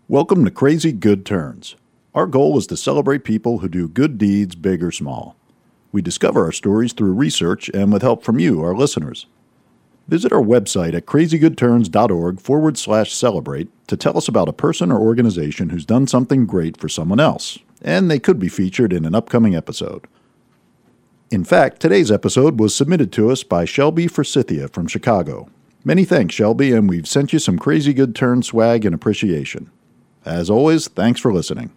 Welcome to Crazy Good Turns. Our goal is to celebrate people who do good deeds, big or small. We discover our stories through research and with help from you, our listeners. Visit our website at crazygoodturns.org/celebrate to tell us about a person or organization who's done something great for someone else, and they could be featured in an upcoming episode. In fact, today's episode was submitted to us by Shelby Forsythia from Chicago. Many thanks, Shelby, and we've sent you some Crazy Good Turn swag in appreciation. As always, thanks for listening.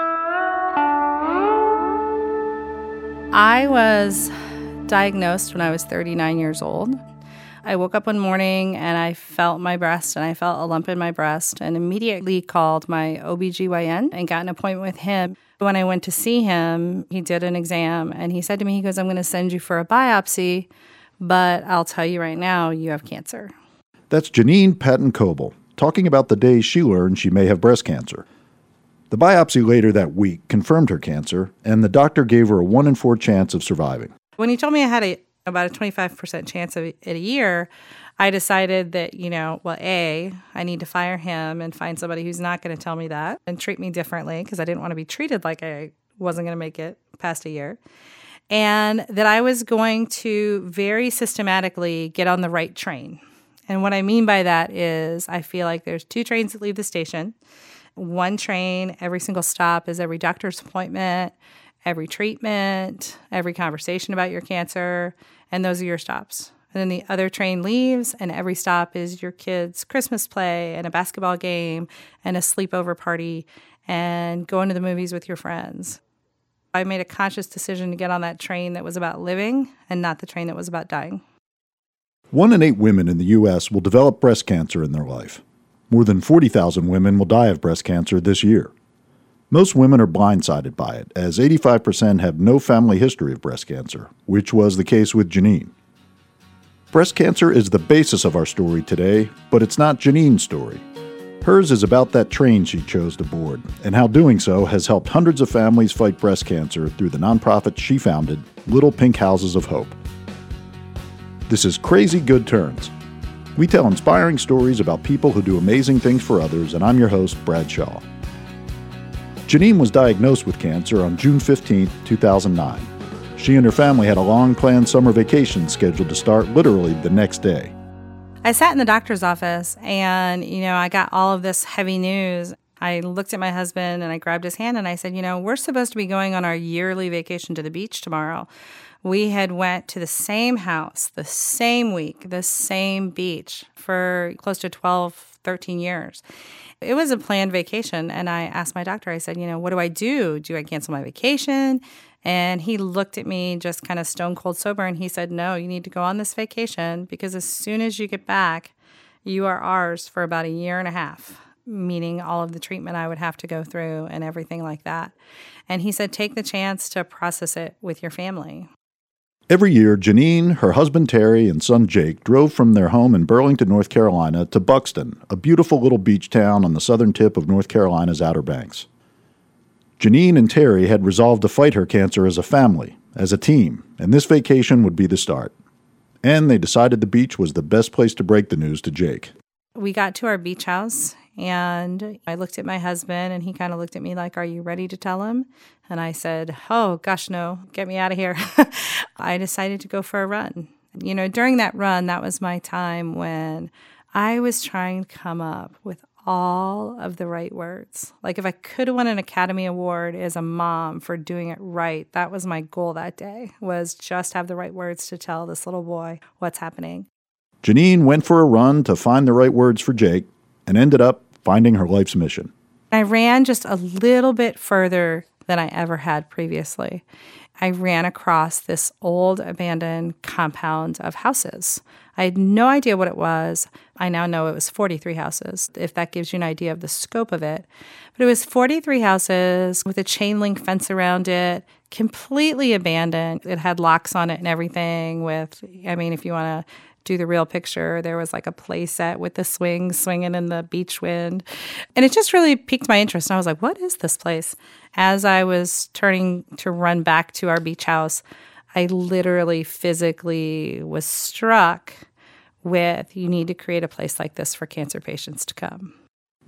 I was diagnosed when I was 39 years old. I woke up one morning and I felt my breast and I felt a lump in my breast and immediately called my OBGYN and got an appointment with him. When I went to see him, he did an exam and he said to me, he goes, "I'm going to send you for a biopsy, but I'll tell you right now, you have cancer." That's Janine Patton-Coble talking about the day she learned she may have breast cancer. The biopsy later that week confirmed her cancer, and the doctor gave her a 1 in 4 chance of surviving. When he told me I had about a 25% chance of it a year, I decided that, I need to fire him and find somebody who's not going to tell me that and treat me differently because I didn't want to be treated like I wasn't going to make it past a year. And that I was going to very systematically get on the right train. And what I mean by that is I feel like there's 2 trains that leave the station. One train, every single stop is every doctor's appointment, every treatment, every conversation about your cancer, and those are your stops. And then the other train leaves, and every stop is your kids' Christmas play and a basketball game and a sleepover party and going to the movies with your friends. I made a conscious decision to get on that train that was about living and not the train that was about dying. 1 in 8 women in the U.S. will develop breast cancer in their life. More than 40,000 women will die of breast cancer this year. Most women are blindsided by it, as 85% have no family history of breast cancer, which was the case with Janine. Breast cancer is the basis of our story today, but it's not Janine's story. Hers is about that train she chose to board, and how doing so has helped hundreds of families fight breast cancer through the nonprofit she founded, Little Pink Houses of Hope. This is Crazy Good Turns. We tell inspiring stories about people who do amazing things for others, and I'm your host, Brad Shaw. Janine was diagnosed with cancer on June 15, 2009. She and her family had a long-planned summer vacation scheduled to start literally the next day. I sat in the doctor's office and, I got all of this heavy news. I looked at my husband and I grabbed his hand and I said, we're supposed to be going on our yearly vacation to the beach tomorrow. We had went to the same house, the same week, the same beach for close to 12, 13 years. It was a planned vacation, and I asked my doctor, I said, what do I do? Do I cancel my vacation? And he looked at me just kind of stone cold sober, and he said, no, you need to go on this vacation because as soon as you get back, you are ours for about 1.5 years, meaning all of the treatment I would have to go through and everything like that. And he said, take the chance to process it with your family. Every year, Janine, her husband Terry, and son Jake drove from their home in Burlington, North Carolina, to Buxton, a beautiful little beach town on the southern tip of North Carolina's Outer Banks. Janine and Terry had resolved to fight her cancer as a family, as a team, and this vacation would be the start. And they decided the beach was the best place to break the news to Jake. We got to our beach house, and I looked at my husband, and he kind of looked at me like, are you ready to tell him? And I said, oh, gosh, no, get me out of here. I decided to go for a run. During that run, that was my time when I was trying to come up with all of the right words. Like if I could have won an Academy Award as a mom for doing it right, that was my goal that day, was just have the right words to tell this little boy what's happening. Janine went for a run to find the right words for Jake and ended up finding her life's mission. I ran just a little bit further than I ever had previously. I ran across this old abandoned compound of houses. I had no idea what it was. I now know it was 43 houses, if that gives you an idea of the scope of it. But it was 43 houses with a chain link fence around it, completely abandoned. It had locks on it and everything if you want to do the real picture, there was like a play set with the swinging in the beach wind. And it just really piqued my interest. And I was like, what is this place? As I was turning to run back to our beach house, I literally physically was struck with, you need to create a place like this for cancer patients to come.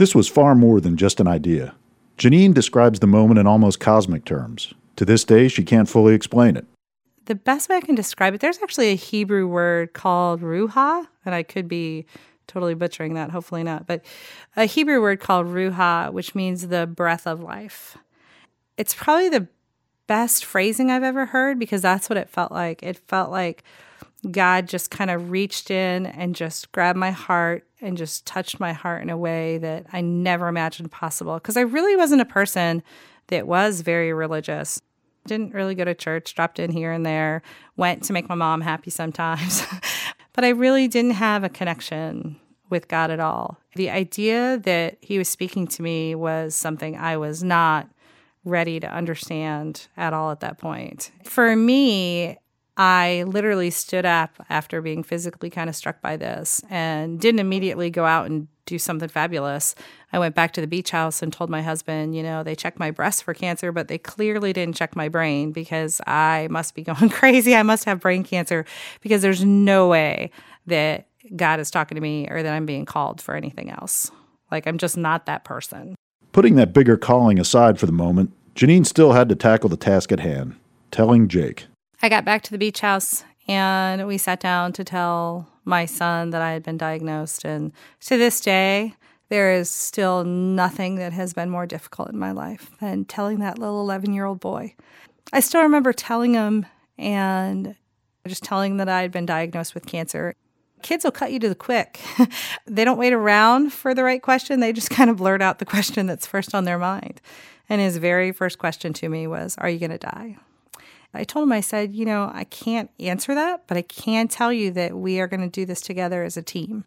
This was far more than just an idea. Janine describes the moment in almost cosmic terms. To this day, she can't fully explain it. The best way I can describe it, there's actually a Hebrew word called ruha, and I could be totally butchering that, hopefully not, but a Hebrew word called ruha, which means the breath of life. It's probably the best phrasing I've ever heard because that's what it felt like. It felt like God just kind of reached in and just grabbed my heart and just touched my heart in a way that I never imagined possible. Because I really wasn't a person that was very religious. Didn't really go to church, dropped in here and there, went to make my mom happy sometimes. But I really didn't have a connection with God at all. The idea that he was speaking to me was something I was not ready to understand at all at that point. For me, I literally stood up after being physically kind of struck by this and didn't immediately go out and do something fabulous. I went back to the beach house and told my husband, they checked my breast for cancer, but they clearly didn't check my brain because I must be going crazy. I must have brain cancer because there's no way that God is talking to me or that I'm being called for anything else. Like, I'm just not that person. Putting that bigger calling aside for the moment, Janine still had to tackle the task at hand, telling Jake. I got back to the beach house and we sat down to tell my son that I had been diagnosed. And to this day, there is still nothing that has been more difficult in my life than telling that little 11-year-old boy. I still remember telling him and just telling that I had been diagnosed with cancer. Kids will cut you to the quick. They don't wait around for the right question. They just kind of blurt out the question that's first on their mind. And his very first question to me was, "Are you going to die?" I told him, I said, I can't answer that, but I can tell you that we are going to do this together as a team.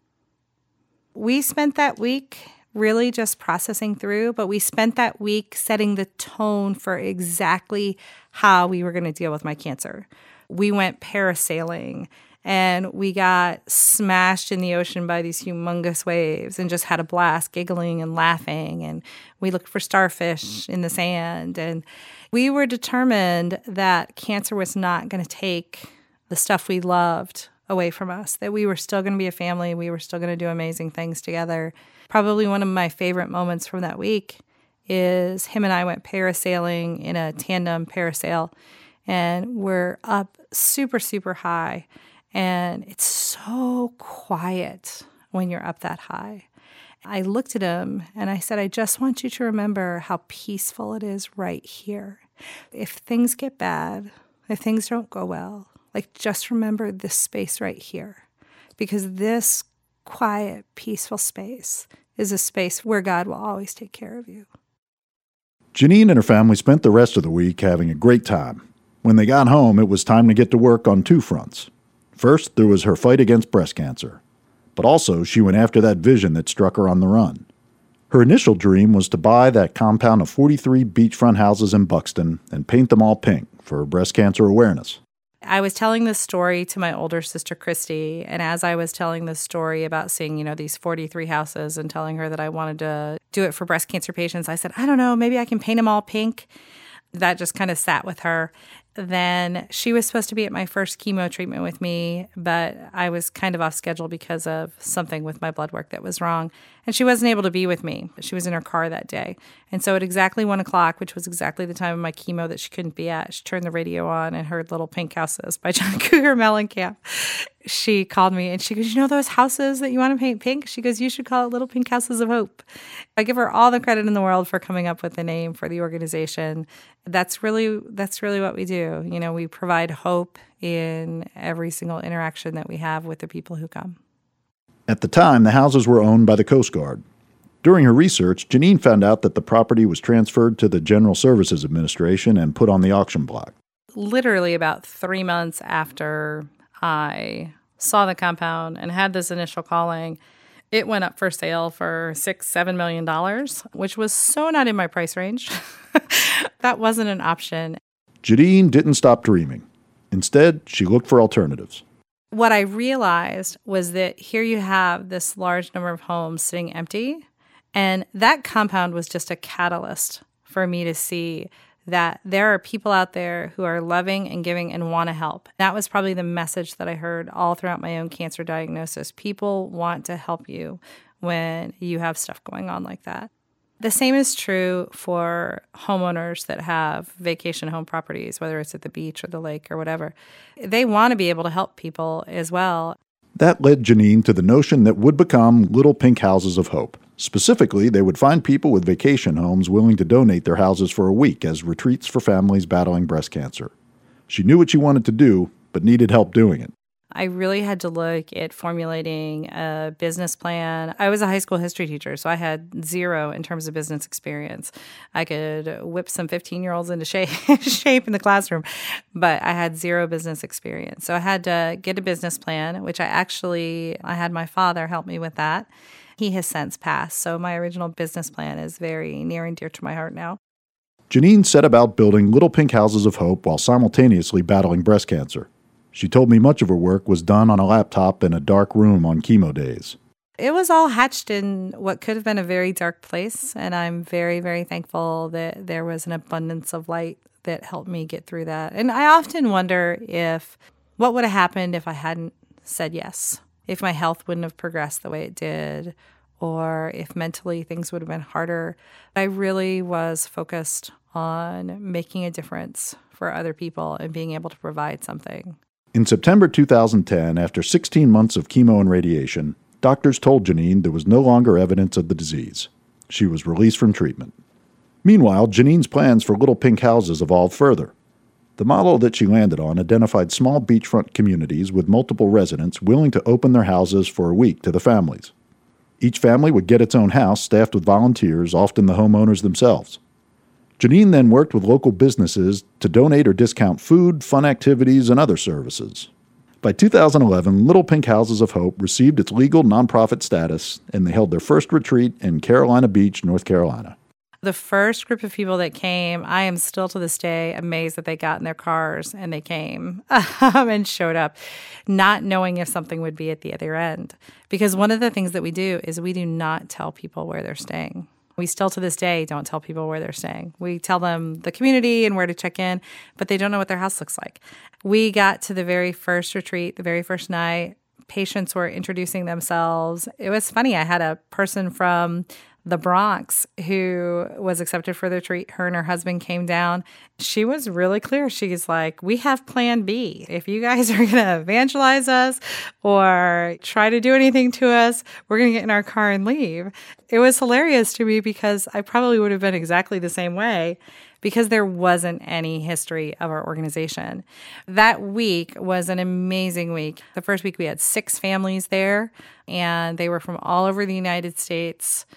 We spent that week really just processing through, but we spent that week setting the tone for exactly how we were going to deal with my cancer. We went parasailing and we got smashed in the ocean by these humongous waves and just had a blast giggling and laughing. And we looked for starfish in the sand. And we were determined that cancer was not going to take the stuff we loved away from us, that we were still going to be a family. We were still going to do amazing things together. Probably one of my favorite moments from that week is him and I went parasailing in a tandem parasail. And we're up super, super high. And it's so quiet when you're up that high. I looked at him and I said, I just want you to remember how peaceful it is right here. If things get bad, if things don't go well, just remember this space right here. Because this quiet, peaceful space is a space where God will always take care of you. Janine and her family spent the rest of the week having a great time. When they got home, it was time to get to work on two fronts. First, there was her fight against breast cancer. But also, she went after that vision that struck her on the run. Her initial dream was to buy that compound of 43 beachfront houses in Buxton and paint them all pink for breast cancer awareness. I was telling this story to my older sister, Christy, and as I was telling this story about seeing, these 43 houses and telling her that I wanted to do it for breast cancer patients, I said, I don't know, maybe I can paint them all pink. That just kind of sat with her. Then she was supposed to be at my first chemo treatment with me, but I was kind of off schedule because of something with my blood work that was wrong. And she wasn't able to be with me. She was in her car that day. And so at exactly 1 o'clock, which was exactly the time of my chemo that she couldn't be at, she turned the radio on and heard Little Pink Houses by John Cougar Mellencamp. She called me and she goes, those houses that you want to paint pink? She goes, you should call it Little Pink Houses of Hope. I give her all the credit in the world for coming up with the name for the organization. That's really what we do. We provide hope in every single interaction that we have with the people who come. At the time, the houses were owned by the Coast Guard. During her research, Janine found out that the property was transferred to the General Services Administration and put on the auction block. Literally about 3 months after I saw the compound and had this initial calling, it went up for sale for $6-7 million, which was so not in my price range. That wasn't an option. Janine didn't stop dreaming. Instead, she looked for alternatives. What I realized was that here you have this large number of homes sitting empty, and that compound was just a catalyst for me to see that there are people out there who are loving and giving and want to help. That was probably the message that I heard all throughout my own cancer diagnosis. People want to help you when you have stuff going on like that. The same is true for homeowners that have vacation home properties, whether it's at the beach or the lake or whatever. They want to be able to help people as well. That led Janine to the notion that would become Little Pink Houses of Hope. Specifically, they would find people with vacation homes willing to donate their houses for a week as retreats for families battling breast cancer. She knew what she wanted to do, but needed help doing it. I really had to look at formulating a business plan. I was a high school history teacher, so I had zero in terms of business experience. I could whip some 15-year-olds into shape in the classroom, but I had zero business experience. So I had to get a business plan, which I had my father help me with that. He has since passed, so my original business plan is very near and dear to my heart now. Janine set about building Little Pink Houses of Hope while simultaneously battling breast cancer. She told me much of her work was done on a laptop in a dark room on chemo days. It was all hatched in what could have been a very dark place, and I'm very, very thankful that there was an abundance of light that helped me get through that. And I often wonder what would have happened if I hadn't said yes, if my health wouldn't have progressed the way it did, or if mentally things would have been harder. I really was focused on making a difference for other people and being able to provide something. In September 2010, after 16 months of chemo and radiation, doctors told Janine there was no longer evidence of the disease. She was released from treatment. Meanwhile, Janine's plans for Little Pink Houses evolved further. The model that she landed on identified small beachfront communities with multiple residents willing to open their houses for a week to the families. Each family would get its own house staffed with volunteers, often the homeowners themselves. Janine then worked with local businesses to donate or discount food, fun activities, and other services. By 2011, Little Pink Houses of Hope received its legal nonprofit status, and they held their first retreat in Carolina Beach, North Carolina. The first group of people that came, I am still to this day amazed that they got in their cars and they came and showed up, not knowing if something would be at the other end. Because one of the things that we do is we do not tell people where they're staying. We still to this day don't tell people where they're staying. We tell them the community and where to check in, but they don't know what their house looks like. We got to the very first retreat, the very first night. Patients were introducing themselves. It was funny. I had a person from the Bronx who was accepted for the retreat. Her and her husband came down. She was really clear. She's like, we have plan B. If you guys are going to evangelize us or try to do anything to us, we're going to get in our car and leave. It was hilarious to me because I probably would have been exactly the same way because there wasn't any history of our organization. That week was an amazing week. The first week we had 6 families there, and they were from all over the United States.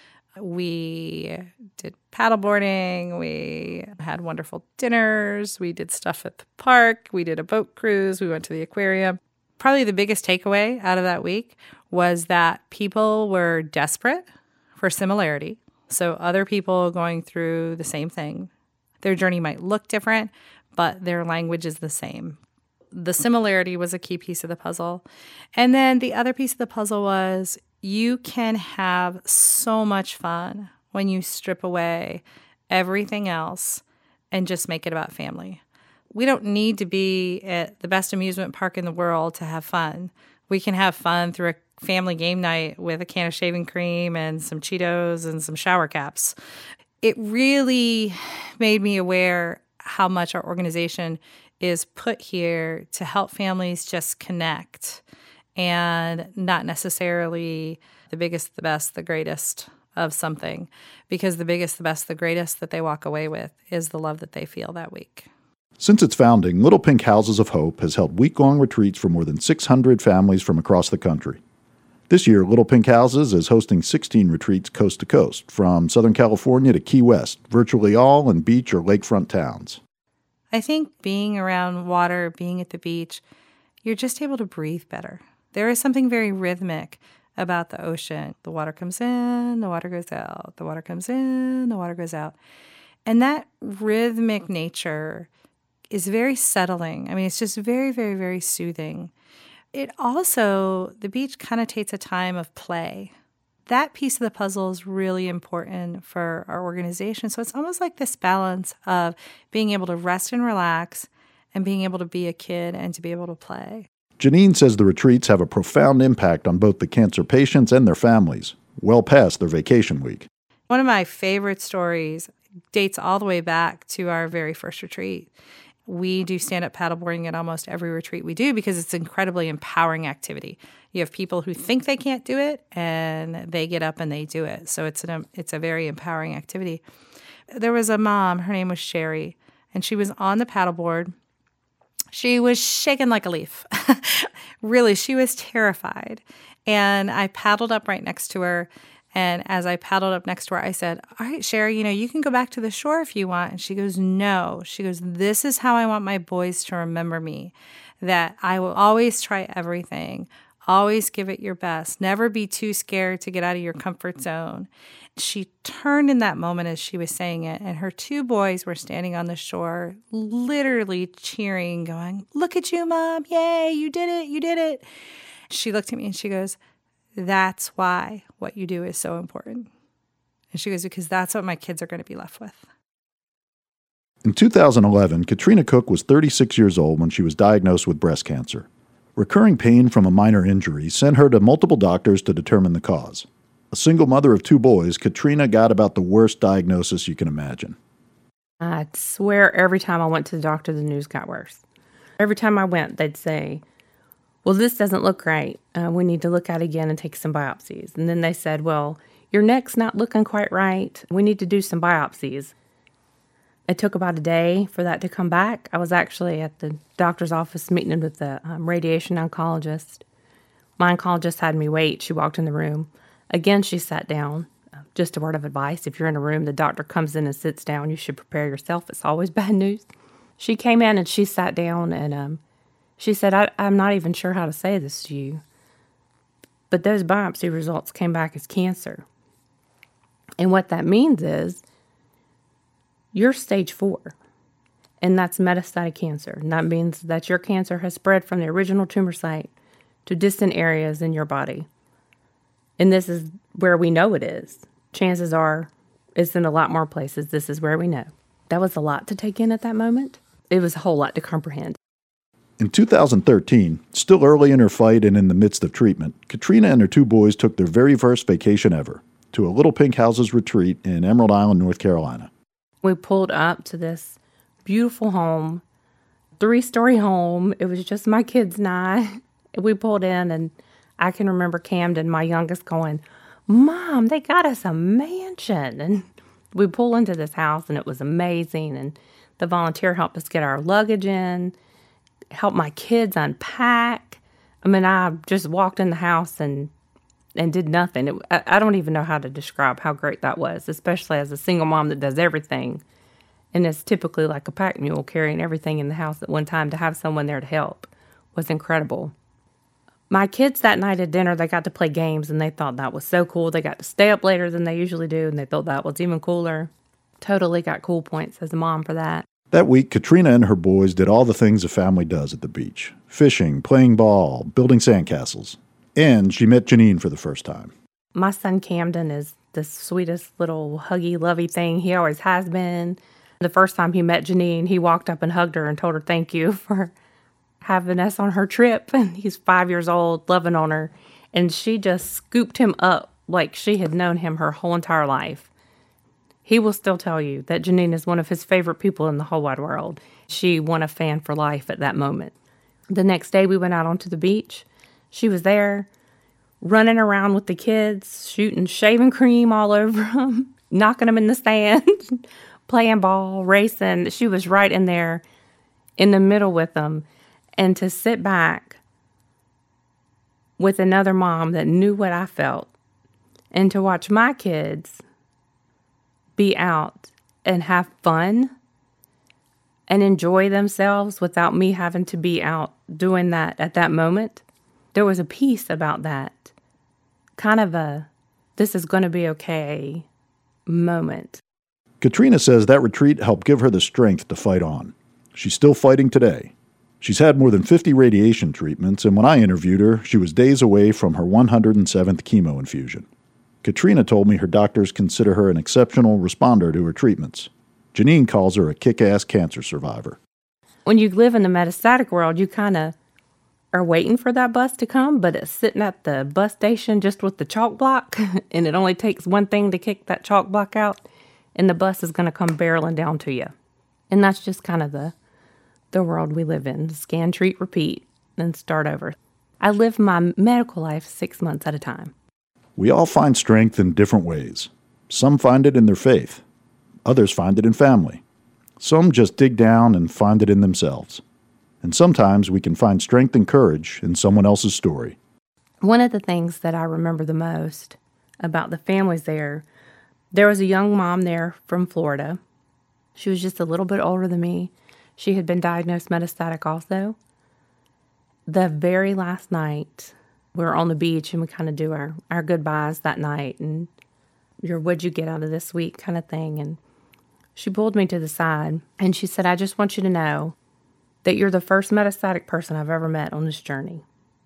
We did paddleboarding. We had wonderful dinners. We did stuff at the park. We did a boat cruise. We went to the aquarium. Probably the biggest takeaway out of that week was that people were desperate for similarity. So other people going through the same thing. Their journey might look different, but their language is the same. The similarity was a key piece of the puzzle. And then the other piece of the puzzle was you can have so much fun when you strip away everything else and just make it about family. We don't need to be at the best amusement park in the world to have fun. We can have fun through a family game night with a can of shaving cream and some Cheetos and some shower caps. It really made me aware how much our organization is put here to help families just connect and not necessarily the biggest, the best, the greatest of something, because the biggest, the best, the greatest that they walk away with is the love that they feel that week. Since its founding, Little Pink Houses of Hope has held week-long retreats for more than 600 families from across the country. This year, Little Pink Houses is hosting 16 retreats coast to coast, from Southern California to Key West, virtually all in beach or lakefront towns. I think being around water, being at the beach, you're just able to breathe better. There is something very rhythmic about the ocean. The water comes in, the water goes out. The water comes in, the water goes out. And that rhythmic nature is very settling. I mean, it's just very, very, very soothing. It also, the beach connotates a time of play. That piece of the puzzle is really important for our organization. So it's almost like this balance of being able to rest and relax and being able to be a kid and to be able to play. Janine says the retreats have a profound impact on both the cancer patients and their families, well past their vacation week. One of my favorite stories dates all the way back to our very first retreat. We do stand-up paddleboarding at almost every retreat we do because it's an incredibly empowering activity. You have people who think they can't do it, and they get up and they do it. So it's a very empowering activity. There was a mom, her name was Sherry, and she was on the paddleboard. She was shaking like a leaf. Really, she was terrified. And I paddled up right next to her. And as I paddled up next to her, I said, all right, Sherry, you can go back to the shore if you want. And she goes, no. She goes, this is how I want my boys to remember me, that I will always try everything, always give it your best, never be too scared to get out of your comfort zone. She turned in that moment as she was saying it, and her two boys were standing on the shore, literally cheering, going, look at you, Mom. Yay, you did it. You did it. She looked at me and she goes, that's why what you do is so important. And she goes, because that's what my kids are going to be left with. In 2011, Katrina Cook was 36 years old when she was diagnosed with breast cancer. Recurring pain from a minor injury sent her to multiple doctors to determine the cause. A single mother of two boys, Katrina got about the worst diagnosis you can imagine. I swear every time I went to the doctor, the news got worse. Every time I went, they'd say, well, this doesn't look right. We need to look at it again and take some biopsies. And then they said, well, your neck's not looking quite right. We need to do some biopsies. It took about a day for that to come back. I was actually at the doctor's office meeting with the radiation oncologist. My oncologist had me wait. She walked in the room. Again, she sat down. Just a word of advice. If you're in a room, the doctor comes in and sits down, you should prepare yourself. It's always bad news. She came in and she sat down and she said, I'm not even sure how to say this to you, but those biopsy results came back as cancer. And what that means is you're stage 4, and that's metastatic cancer. And that means that your cancer has spread from the original tumor site to distant areas in your body. And this is where we know it is. Chances are it's in a lot more places. This is where we know. That was a lot to take in at that moment. It was a whole lot to comprehend. In 2013, still early in her fight and in the midst of treatment, Katrina and her two boys took their very first vacation ever to a Little Pink Houses retreat in Emerald Island, North Carolina. We pulled up to this beautiful home, 3-story home. It was just my kids and I. We pulled in, and I can remember Camden, my youngest, going, Mom, they got us a mansion. And we pull into this house, and it was amazing. And the volunteer helped us get our luggage in, helped my kids unpack. I mean, I just walked in the house and did nothing. I don't even know how to describe how great that was, especially as a single mom that does everything. And it's typically like a pack mule carrying everything in the house at one time. To have someone there to help was incredible. My kids that night at dinner, they got to play games, and they thought that was so cool. They got to stay up later than they usually do, and they thought that was even cooler. Totally got cool points as a mom for that. That week, Katrina and her boys did all the things a family does at the beach. Fishing, playing ball, building sandcastles. And she met Janine for the first time. My son Camden is the sweetest little huggy, lovey thing. He always has been. The first time he met Janine, he walked up and hugged her and told her thank you for having us on her trip. And he's 5 years old, loving on her. And she just scooped him up like she had known him her whole entire life. He will still tell you that Janine is one of his favorite people in the whole wide world. She won a fan for life at that moment. The next day we went out onto the beach. She was there running around with the kids, shooting shaving cream all over them, knocking them in the sand, playing ball, racing. She was right in there in the middle with them. And to sit back with another mom that knew what I felt, and to watch my kids be out and have fun and enjoy themselves without me having to be out doing that at that moment, there was a peace about that. Kind of a, this is going to be okay moment. Katrina says that retreat helped give her the strength to fight on. She's still fighting today. She's had more than 50 radiation treatments, and when I interviewed her, she was days away from her 107th chemo infusion. Katrina told me her doctors consider her an exceptional responder to her treatments. Janine calls her a kick-ass cancer survivor. When you live in the metastatic world, you kind of are waiting for that bus to come, but it's sitting at the bus station just with the chalk block, and it only takes one thing to kick that chalk block out, and the bus is going to come barreling down to you. And that's just kind of the world we live in. Scan, treat, repeat, and start over. I live my medical life 6 months at a time. We all find strength in different ways. Some find it in their faith. Others find it in family. Some just dig down and find it in themselves. And sometimes we can find strength and courage in someone else's story. One of the things that I remember the most about the families there was a young mom there from Florida. She was just a little bit older than me. She had been diagnosed metastatic also. The very last night, we were on the beach and we kind of do our goodbyes that night and what'd you get out of this week kind of thing. And she pulled me to the side and she said, I just want you to know that you're the first metastatic person I've ever met on this journey.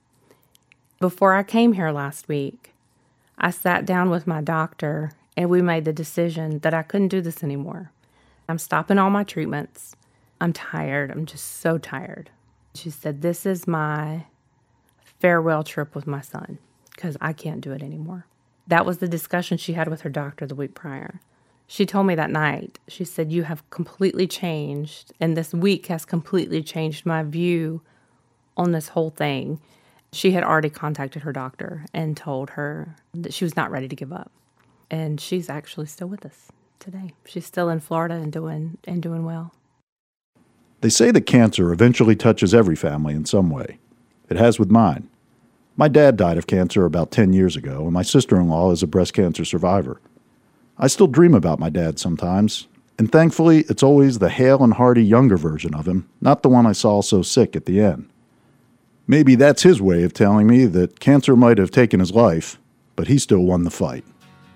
Before I came here last week, I sat down with my doctor and we made the decision that I couldn't do this anymore. I'm stopping all my treatments. I'm tired. I'm just so tired. She said, this is my farewell trip with my son because I can't do it anymore. That was the discussion she had with her doctor the week prior. She told me that night, she said, you have completely changed, and this week has completely changed my view on this whole thing. She had already contacted her doctor and told her that she was not ready to give up. And she's actually still with us today. She's still in Florida and doing well. They say that cancer eventually touches every family in some way. It has with mine. My dad died of cancer about 10 years ago, and my sister-in-law is a breast cancer survivor. I still dream about my dad sometimes, and thankfully it's always the hale and hearty younger version of him, not the one I saw so sick at the end. Maybe that's his way of telling me that cancer might have taken his life, but he still won the fight.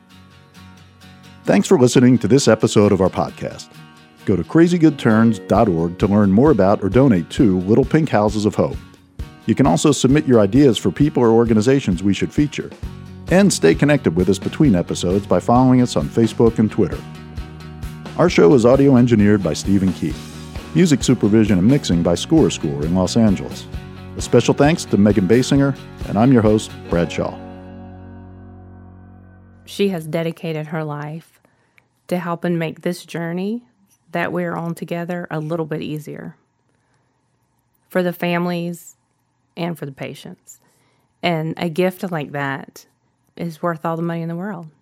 Thanks for listening to this episode of our podcast. Go to crazygoodturns.org to learn more about or donate to Little Pink Houses of Hope. You can also submit your ideas for people or organizations we should feature. And stay connected with us between episodes by following us on Facebook and Twitter. Our show is audio engineered by Stephen Key. Music supervision and mixing by Score in Los Angeles. A special thanks to Megan Basinger, and I'm your host, Brad Shaw. She has dedicated her life to helping make this journey that we're on together a little bit easier for the families and for the patients. And a gift like that is worth all the money in the world.